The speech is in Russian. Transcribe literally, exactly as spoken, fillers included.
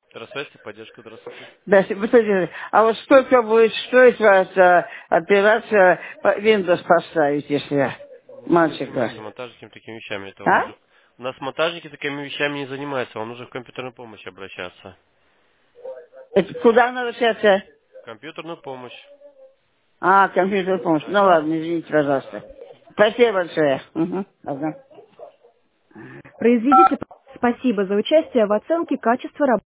Здравствуйте, поддержка, здравствуйте. Да, с- посмотрите, а вот сколько будет стоить вас а, операция по- Windows поставить, если Не мальчика? занимаемся монтажниками такими вещами. Это вам А? нужно... У нас монтажники такими вещами не занимаются. Вам нужно в компьютерную помощь обращаться. Это куда надо обращаться? В компьютерную помощь. А, компьютер помощь. Ну ладно, извините, пожалуйста. Спасибо большое. Угу. Ладно. Произведите. Спасибо за участие в оценке качества работы.